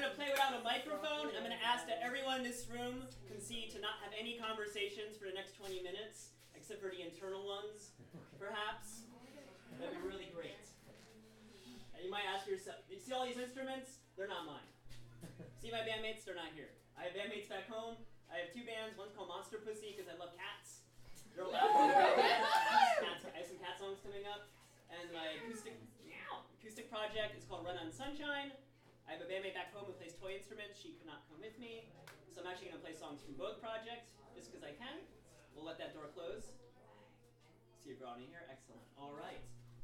going to play without a microphone. I'm going to ask that everyone in this room concede to not have any conversations for the next 20 minutes, except for the internal ones, perhaps. That'd be really great. And you might ask yourself, you see all these instruments? They're not mine. See my bandmates? They're not here. I have bandmates back home. I have two bands. One's called Monster Pussy because I love cats. They're all cats. I have some cat songs coming up. And my acoustic project is called Run on Sunshine. I have a bandmate back home who plays toy instruments. She could not come with me. So I'm actually going to play songs from both projects just because I can. We'll let that door close. See if you're all in here. Excellent. All right.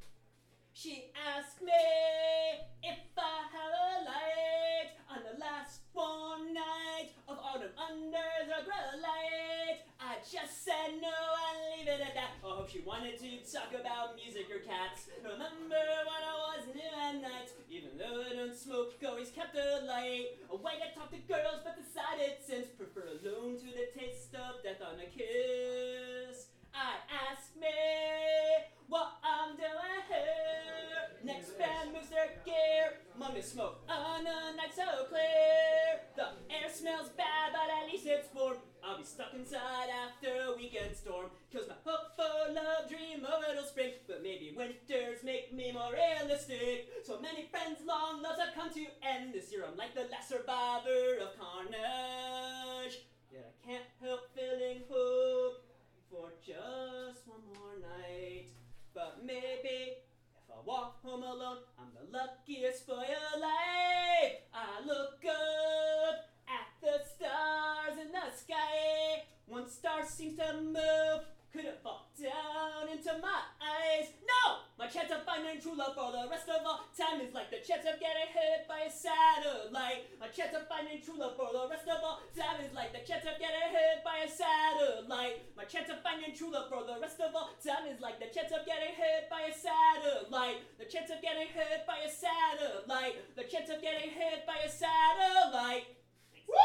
She asked me if I had a light on the last warm night of autumn under the grow light. I just said no and leave it at that. I hope she wanted to talk about music or cats. Remember when I was new at night, even though I don't smoke, always kept a light. Away to talk to girls, but decided since prefer alone to the taste of death on a kiss. I asked me what I'm doing here. Next band moves their gear. Among the smoke on a night so clear. The air smells bad, but at least it's warm. I'll be stuck inside after a weekend storm. Kills my hopeful love dream of it'll spring. But maybe winters make me more realistic. So many friends, long loves have come to end. This year I'm like the last survivor of carnage. Yet I can't help feeling hope for just one more night. But maybe if I walk home alone, I'm the luckiest boy alive. I look up at the stars in the sky. One star seems to move. Could it fall down into my eyes? No! My chance of finding true love for the rest of all time is like the chance of getting hit by a satellite. My chance of finding true love for the rest of all time is like the chance of getting hit by a satellite. My chance of finding true love for the rest of all time is like the chance of getting hit by a satellite. The chance of getting hit by a satellite. The chance of getting hit by a satellite. Thanks. Woo!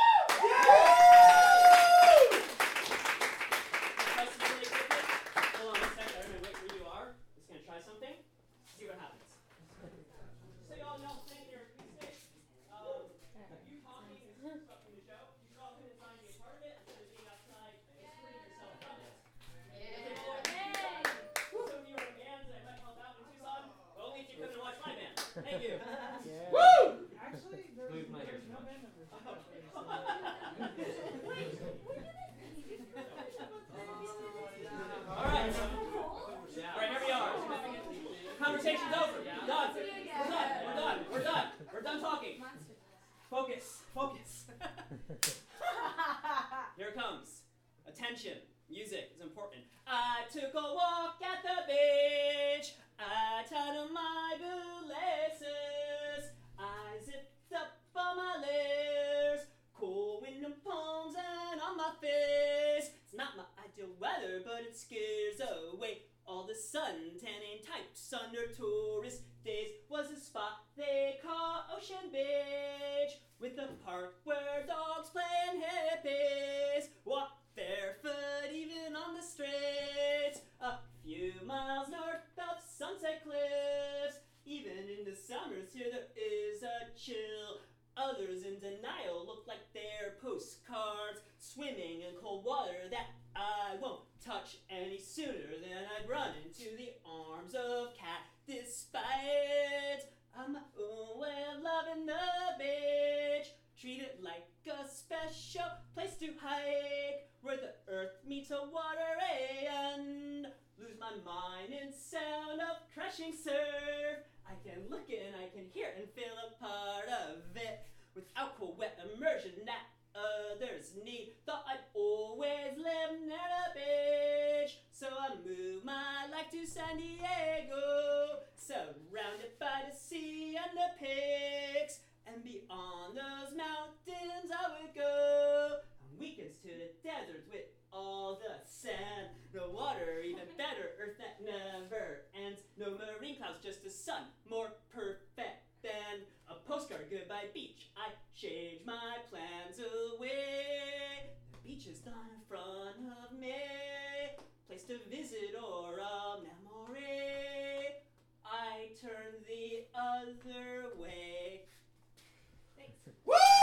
Yeah! Hold on a second, I'm going to wait where you are. Just going to try something. See what happens. So you all know playing your acoustic. You talking is disrupting the show. You should all come inside and be a part of it instead of being outside and screening yourself from it. Some of you are in bands that I might help out in Tucson, but only if you come and watch my band. Thank you. Yeah. Woo! Actually, there's no band members. Alright, here we are. Conversation's over. Done. We're done talking. Focus. Here it comes. Attention. Music is important. I took a walk at the beach. I tied on my bootlaces. I zipped up all my layers. Cool wind and palms and on my face. It's not my ideal weather, but it scares away all the sun tanning types under tourist days. Was a spot they call Ocean Beach, with a park where dogs play and hippies walk barefoot even on the streets. A few miles north of Sunset Cliffs, even in the summers here there is a chill. Others in denial look like they're postcards, swimming in cold water that I won't touch any sooner than I'd run into the arms of Cat. Despite my own way of loving the beach, treat it like a special place to hike, where the earth meets the water and lose my mind in sound of crashing surf. I can look and I can hear and feel a part of it, without cold wet immersion that others need. Thought I'd always live near the beach, so I moved my life to San Diego, surrounded by the sea and the pigs, and beyond those mountains I would go. On weekends to the deserts with all the sand, no water, even better, earth that never ends. No marine clouds, just the sun, more perfect than a postcard. Goodbye beach, I changed my plans away. The beach is done in front of me, place to visit or a memory. I turn the other way. Thanks. Woo!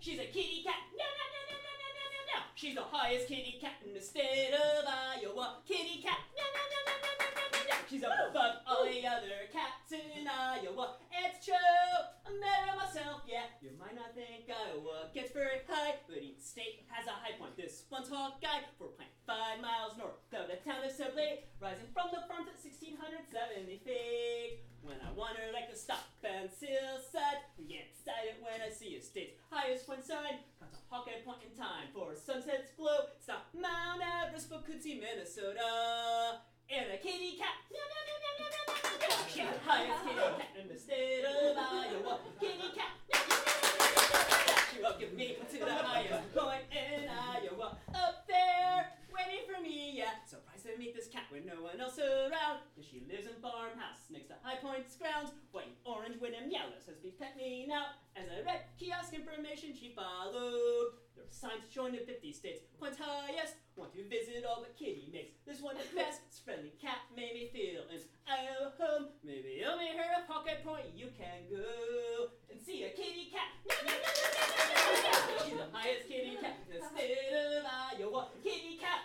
She's a kitty cat. No, no, no, no, no, no, no, no, no. She's the highest kitty cat in the state of Iowa. Kitty cat. No, no, no, no, no, no, no, no, no. She's up above all the other cats in Iowa. It's true. I met her myself. Yeah, you might not think Iowa gets very high, but each state has a high point. This one's Hawkeye, 4.5 miles north of the town of Sibley, rising from the farms at 1,670 feet. When I wander like a stop and hillside, I get excited when I see a state's highest point sign. Got a Hawkeye point in time for sunset's glow. It's not Mount Everest, but could see Minnesota. And a kitty cat. No, no, no, no, no, no, no, no. She's the highest kitty cat in the state of Iowa. Kitty cat. No, no, no, no, no, no, no. She will give me to the highest point in Iowa. Up there, waiting for me, yeah. Surprised to meet this cat with no one else around. Cause she lives in farmhouse next to High Point's grounds. White, orange, with him yellow, says be pet me now. As I read kiosk information, she followed. There are signs showing the 50 states. Points highest. Want to visit all the kitty makes. This one is best. It's friendly cat made me feel in Iowa home. Maybe over here at Hawkeye Point you can go and see a kitty cat. No, no, no, no, no, no, no, no. She's the highest kitty cat in the state of Iowa. Kitty cat.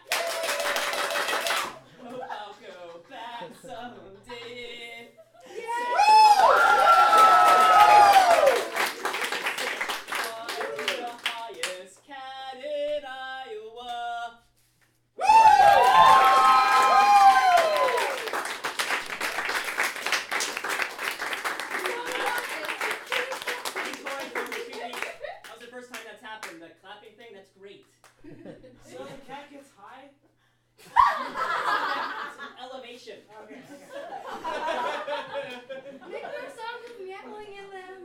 Hope I'll go back someday. So the cat gets high? It's an elevation. Okay. Make more songs with meowing in them.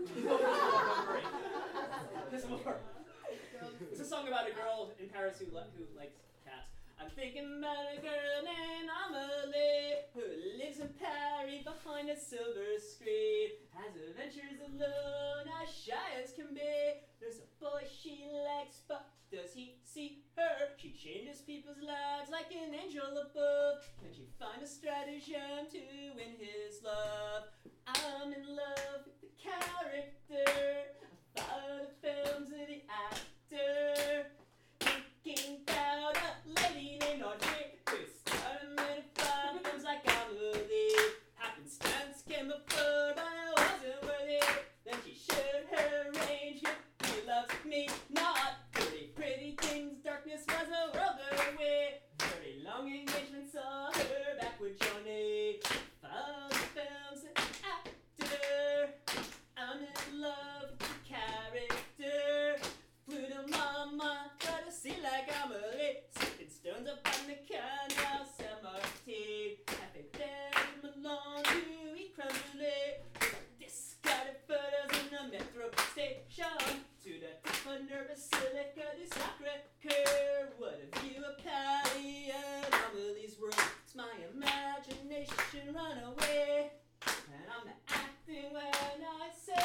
There's more. It's a song about a girl in Paris who likes cats. I'm thinking about a girl named Amelie who lives in Paris behind a silver screen. Has adventures alone, as shy as can be. There's a boy she likes, but does he see her? She changes people's lives like an angel above. Can she find a stratagem to win his love? I'm in love with the character. I follow the films of the actor. Thinking about a lady named Audrey who started many fine films like Amelie. Happenstance came before, but I wasn't worthy. Then she showed her range. He loves me not. Pretty things, darkness was a world away. Very long engagement saw her back with Johnny. Followed the films and actor. I'm in love with the character. Flew to Mama, try to see like Amelie. Skipping stones up on the canal, Saint Martin. Happy there with Milan to eat creme brulee. Discarded photos in the metro station. To the Tiffany Basilica du Sacré-Cœur. What a view of Paris and Amelie's world. It's my imagination run away. And I'm acting when I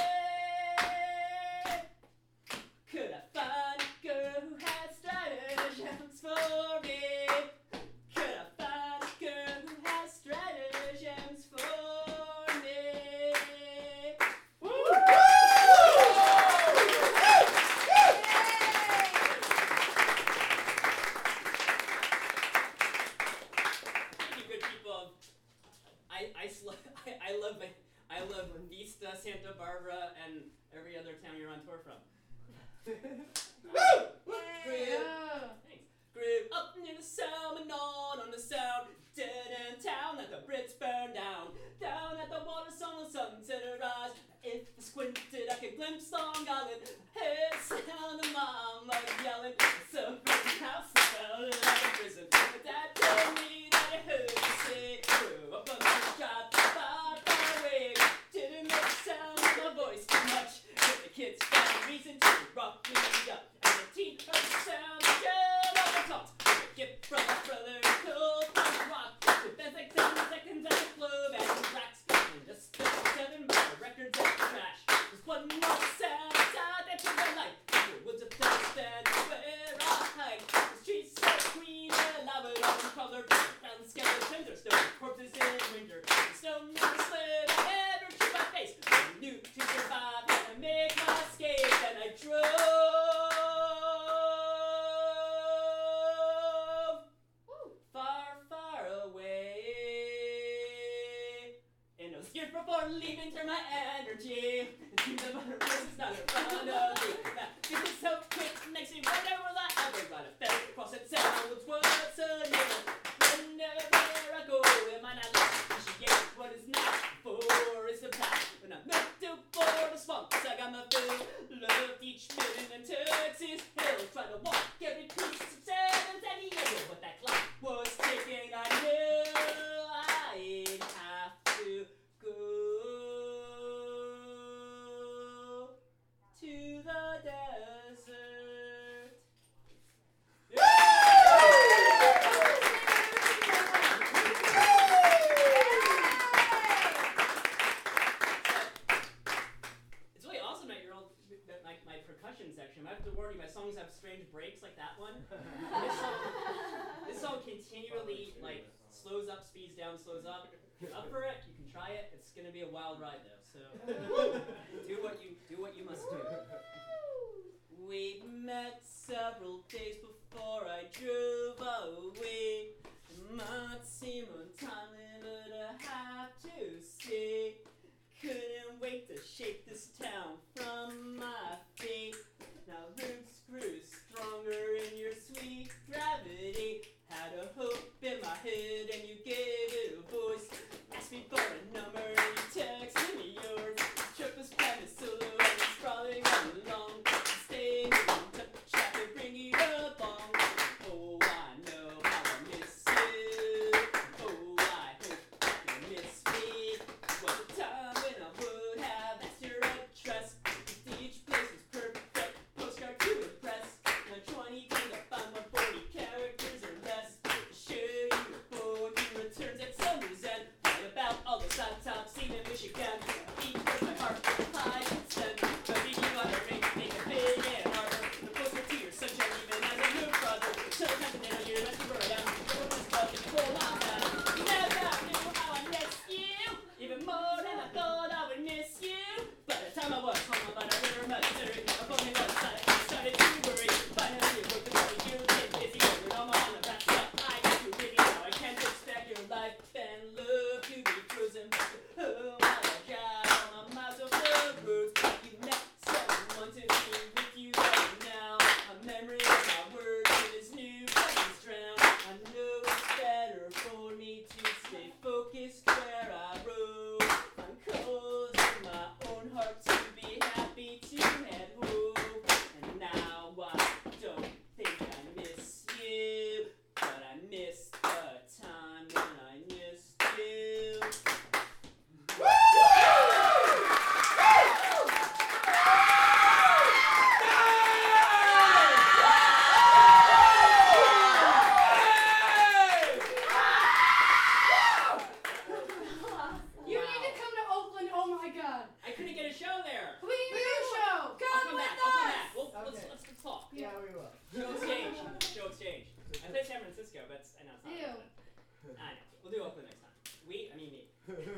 say, could I find a girl who has stratagems for me? Could I find a girl who has stratagems for me? Woo! I love Vista, Santa Barbara, and every other town you're on tour from. Thanks. Grew up near the Salmon on the Sound, dead in town that the Brits burned down. Down at the water sun, the sunset rise. If I squinted, I could glimpse Long Island. Hey, sound of mama yelling. So from the house, I felt like a prison. But Dad told me that I heard you say, grew up on the job, far, far away. Didn't make sound with my voice too much. But the kids found a reason to rock me up. And the teeth of the sound, the gel of the talks. A gift from my brother, cold from the rock. The best like 10 seconds at the club and the racks. And just 7 more records of trash. There's one more sound outside that took my life. The woods of Thurston, where I hide. The streets so green and lava on color. And skeletons are still corpses in winter. The stone never slid, I never shook my face. I knew to survive and make my escape. And I drove before leaving, turn my energy into the butter versus not in front of me. This is so quick, makes me wonder will I ever ride a ferry across that sounds what's a name. Whenever I go, am I not appreciate what is not for is the past. When I'm meant to for the swamp, I got my fill. Loved each minute in Texas Hill, trying to walk every piece of San Diego, but that clock was ticking. I knew I'd have to go to the desert. It's really awesome that my percussion section. I have to warn you, my songs have strange breaks like that one. This song continually slows up, speeds down, slows up. If you're up for it, you can try it. It's gonna be a wild ride though, so do what you must do. We met several days before I drove away. It might seem untimely, but I have to say, couldn't wait to shake this town from my feet. Now roots grew stronger in your sweet gravity. Had a hope in my head and you gave it a voice. Asked me for a number and you texted me yours. Trip was planned as solo and it's sprawling all along. Staying in touch, I could bring you along. Oh, I know how I miss you. Oh, I hope you miss me. Was a time when I would have asked your address. Each place was perfect, postcard to impress. Now 20 things I found 140 characters or less. Show you a board, you returns at summer's end. Write about all the side tops seen in Michigan. Each was my heart was high and send. But did you want to make a big and harder? The closer to your sunshine even as a new brother. So the continental year left you burn down. It was love and full on down. Never knew how I miss you. Even more than I thought I would miss you. By the time I was home about a river Missouri, my phone was silent and I started to worry. Finally it worked without me, you get busy. You're all on the back stuff. I got you really now. I can't expect your life and love to be frozen. Oh my God, all my miles of the roads. You met someone to be with you right now. A memory of my words in this new place drown. I know it's better for me to stay focused where I roam. I'm causing my own heart to be happy to head home. And now I don't think I miss you, but I miss the time when I missed you. You need to come to Oakland. Oh my God. I couldn't get a show there. We need to do a show. I'll Come come with back. I'll come us. back. Let's talk. Yeah, we will. Show exchange. Show exchange. I played San Francisco, but I know it's not. Ew. I know. We'll do Oakland next time. I mean me.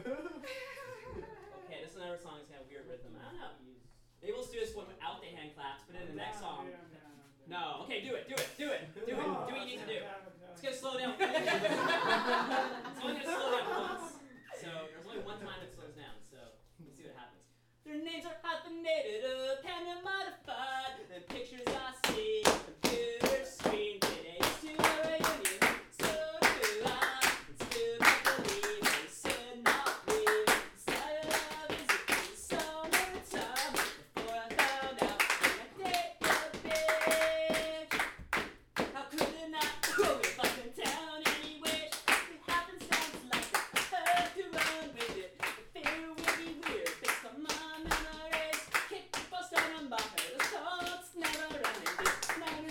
Okay, this is another song that's got a weird rhythm. I don't know. Maybe we'll do this one without the hand claps, but in the next song. No. Okay, do it. Do what you need to do. It's gonna slow down. It's only gonna slow down once. So there's only one time it slows down. So we'll see what happens. Their names are hyphenated up and modified. The pictures I see, computer screen. Today to a reunion. So do I. And still can't believe they said not real. Inside of is it the summertime? Before I found out when I did the bitch. How could it not go if I went down anyway? It happens sounds like I had to run with it. The fear will be weird based on my memories. Kick the bus down on my head. The thoughts never ending. This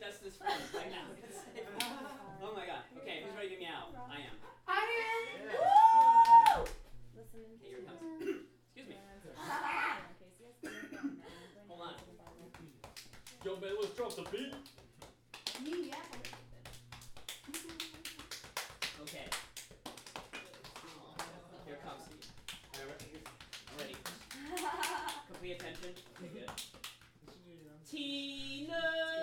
test this friend right now. Oh my god. Okay, who's ready to meow? I am. I am. Yeah. Woo! Okay, here it comes. Excuse me. Hold on. Yo, man, let's drop the beat. Yeah. Okay. Here it comes. Ready. Complete attention. Okay, good. Tina.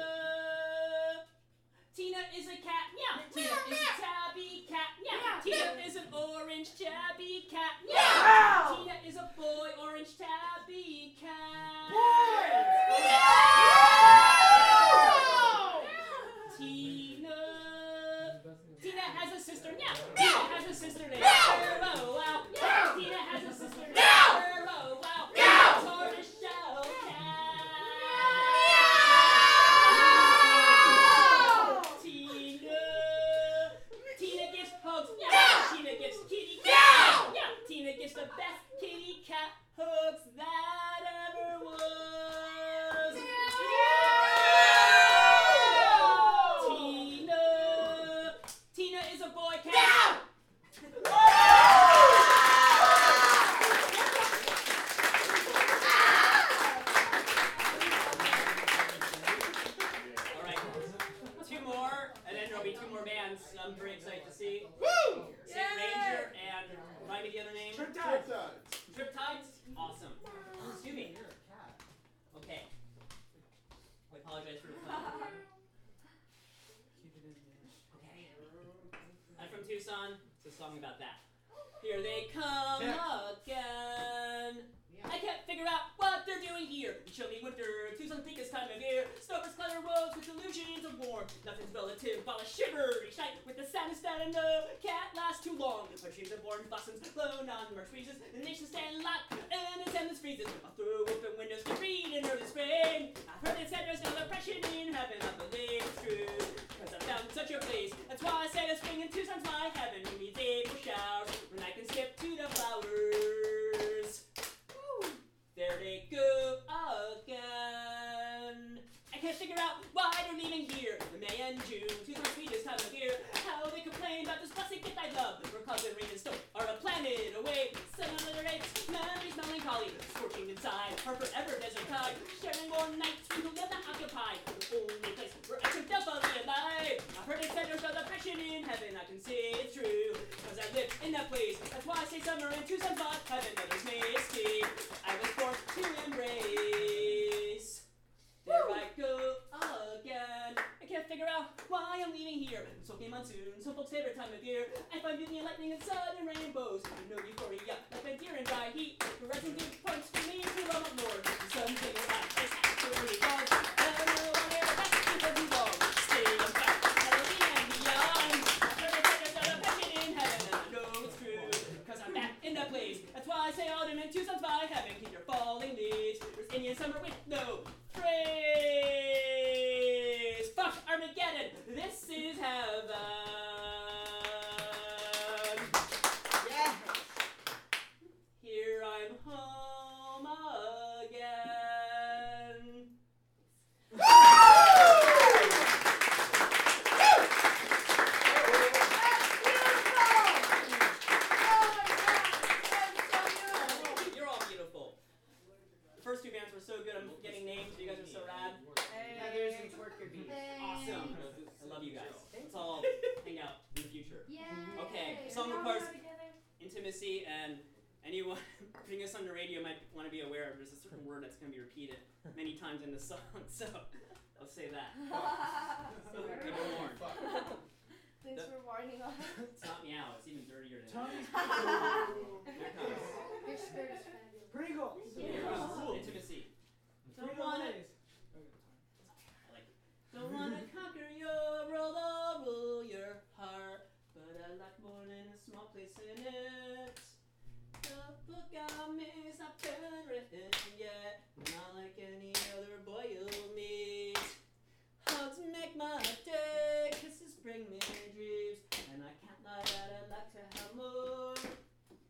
Tina is a cat. Meow. Tina is a tabby cat. Meow. Tina is an orange tabby cat. Meow. Tina is a boy orange tabby cat. Tina has a sister. Meow. Tina has a sister named Arrow. Wow. Tina has a sister named Arrow. Wow. Tortoiseshell cat. Tina gets hugs. Meow. Tina gets kitty cat. Meow. Tina gets the best kitty cat hugs that ever was. Tina is a boy cat. Alright, two more, and then there'll be two more bands I'm very excited to see. Woo! State Ranger and remind me the other name? Triptide. Triptides? Awesome. Excuse me. Okay. I apologize for the fun. Okay. I'm from Tucson. It's a song about that. Here they come again. I can't figure out what they're doing here. Chilly winter, Tucson's thickest time of year. Snowbirds clutter roads with illusions of warmth. Nothing's relative while I shiver each night with the sadness that I know can't last too long. My trees of orange blossoms blown on March breezes. The nation stand locked and its endless freezes. I'll throw open windows to read in early spring. I've heard it said there's no depression in heaven. I believe it's true, cause I found such a place. That's why I say that spring in Tucson's my heaven. Who needs April showers when I can skip to the flowers? There they go again. I can't figure out why they're leaving here. In May and June, Tucson's sweetest time of year. How they complain about this blessed gift I love. Where clouds and rain and snow are a planet away. Sun under their rays, memories melancholy. Scorching inside, our forever desert tide. Sharing more nights we will never occupy. The only place where I can definitely alive. I've heard it said there's no depression in heaven. I can say it's true, cause I live in that place. That's why I say summer in Tucson's not heaven. Others may escape. I was born to embrace. There I go again. I can't figure out why I'm leaving here. Soaking monsoon, some folks' favorite time of year. I find beauty in lightning and sun and rainbows. No euphoria, like a deer in dry heat. The rising dew points to me to love up more. The sun's getting hot, it's absolutely gone. I don't know what ever happened to the wrong. Stay on fire, melody and beyond. I've heard it said there's no depression in heaven, and I know it's true, cause I'm back in that place. That's why I say autumn and Tucson's my heaven. Keep your falling leaves. There's Indian summer with no praise. Fuck Armageddon. This is heaven. Yeah. Here I'm home again. You're all beautiful. The first two bands were so good. I'm getting names. You guys are so rad. Heathers and Twerker Beats. Awesome. I love you guys. Let's all hang out in the future. Yay. Okay, song requires intimacy, and anyone putting this on the radio might want to be aware of there's a certain word that's going to be repeated many times in the song, so I'll say that. Be warned. Thanks for warning us. It's not meow, it's even dirtier than Tony's Here it comes. Your skirt is fabulous. Pringles. Here it comes. Intimacy. Don't wanna, don't wanna conquer your world or rule your heart, but I like more than a small place in it. The book I miss, I've been written yet, not like any other boy you'll meet. Hugs make my day, kisses bring me dreams, and I can't lie that I'd like to have more.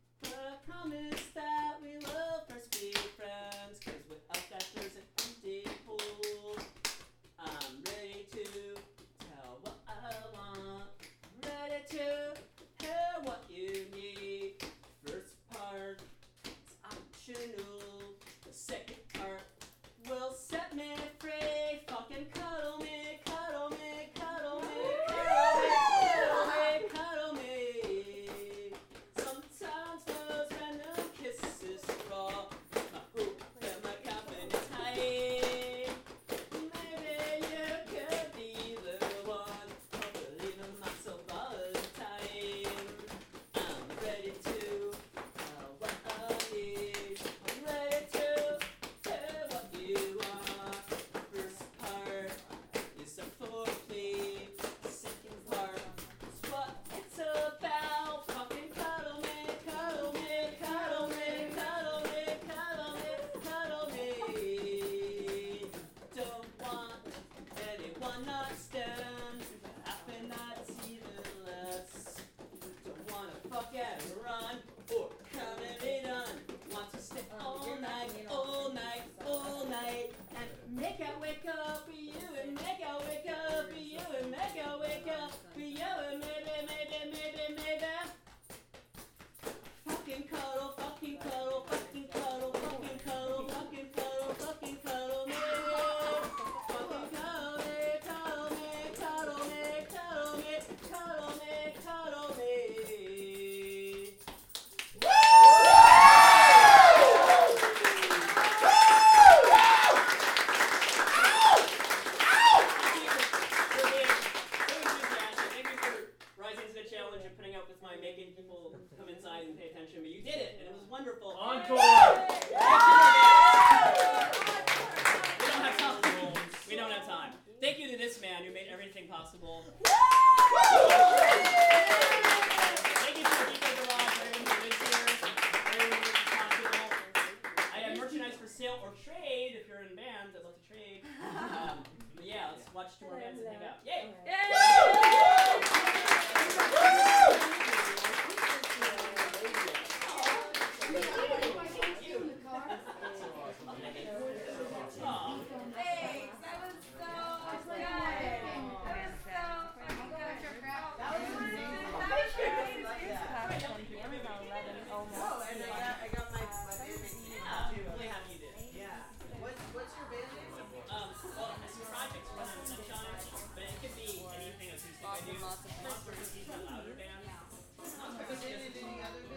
stand. Half and not even less. Don't wanna fuck and run or come and be done. Want to stay all night, all night, all night. And make I wake up for you and make I wake up for you and make I wake up for you and maybe, maybe, maybe, maybe. Fucking cuddle, fucking cuddle, fucking cuddle, fucking cuddle, fucking cuddle, fucking cuddle me. Fucking cuddle me, cuddle me, cuddle me, cuddle me, cuddle me, cuddle me. Making people come inside and pay attention, but you did it, and it was wonderful. Encore! We don't have time. We don't have time. Thank you to this man who made everything possible. Thank you to the Rico Garage, everyone who lives here, everyone who makes it possible. I have merchandise for sale or trade if you're in bands. I'd love to trade. But yeah, let's watch two more bands and hang out. Yay! Louder band.